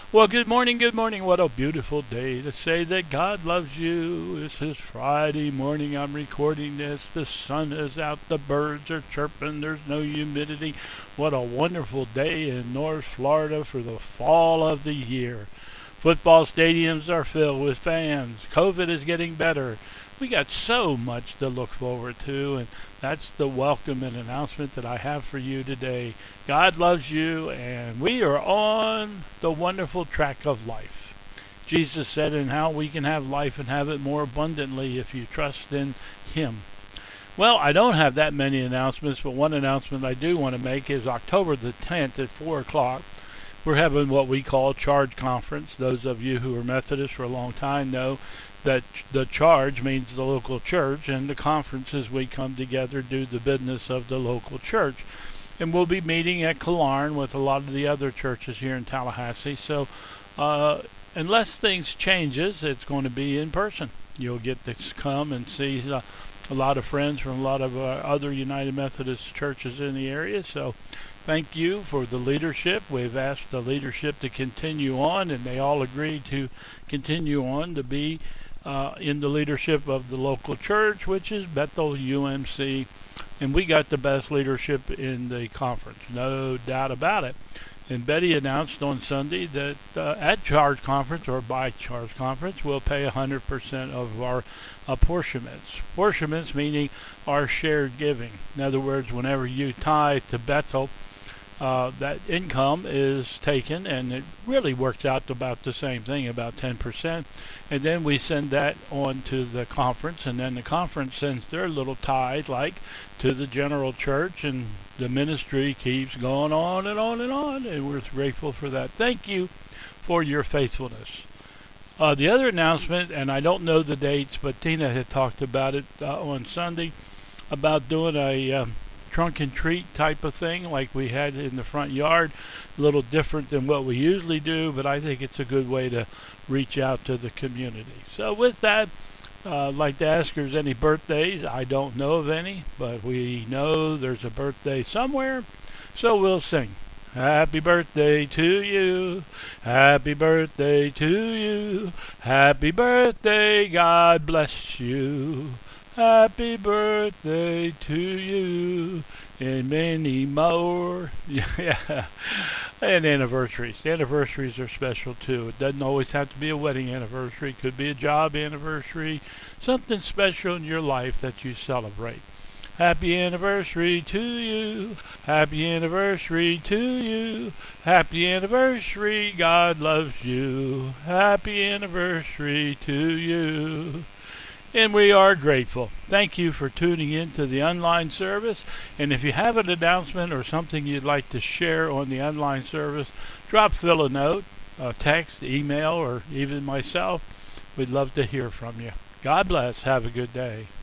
Well, good morning, good morning. What a beautiful day to say that God loves you. This is Friday morning. I'm recording this. The sun is out, the birds are chirping, there's no humidity. What a wonderful day in North Florida for the fall of the year. Football stadiums are filled with fans. COVID is getting better. We got so much to look forward to, and that's the welcome and announcement that I have for you today. God loves you, and we are on the wonderful track of life. Jesus said, and how we can have life and have it more abundantly if you trust in Him. Well, I don't have that many announcements, but one announcement I do want to make is October the 10th at 4 o'clock. We're having what we call Charge Conference. Those of you who are Methodists for a long time know that the charge means the local church, and the conference is we come together, do the business of the local church. And we'll be meeting at Killarn with a lot of the other churches here in Tallahassee. So unless things changes, it's going to be in person. You'll get to come and see a lot of friends from a lot of other United Methodist churches in the area. So thank you for the leadership. We've asked the leadership to continue on, and they all agreed to continue on to be in the leadership of the local church, which is Bethel UMC. And we got the best leadership in the conference, no doubt about it. And Betty announced on Sunday that at Charge Conference, or by Charge Conference, we'll pay 100% of our apportionments. Apportionments meaning our shared giving. In other words, whenever you tithe to Bethel, that income is taken, and it really works out to about the same thing, about 10%. And then we send that on to the conference, and then the conference sends their little tithe, like, to the general church, and the ministry keeps going on and on and on, and we're grateful for that. Thank you for your faithfulness. The other announcement, and I don't know the dates, but Tina had talked about it on Sunday, about doing a trunk and treat type of thing like we had in the front yard. A little different than what we usually do, but I think it's a good way to reach out to the community. So with that, I'd like to ask if there's any birthdays. I don't know of any, but we know there's a birthday somewhere, so we'll sing. Happy birthday to you. Happy birthday to you. Happy birthday, God bless you. Happy birthday to you, and many more. Yeah. And anniversaries. Anniversaries are special too. It doesn't always have to be a wedding anniversary. It could be a job anniversary. Something special in your life that you celebrate. Happy anniversary to you. Happy anniversary to you. Happy anniversary. God loves you. Happy anniversary to you. And we are grateful. Thank you for tuning in to the online service. And if you have an announcement or something you'd like to share on the online service, drop Phil a note, text, email, or even myself. We'd love to hear from you. God bless. Have a good day.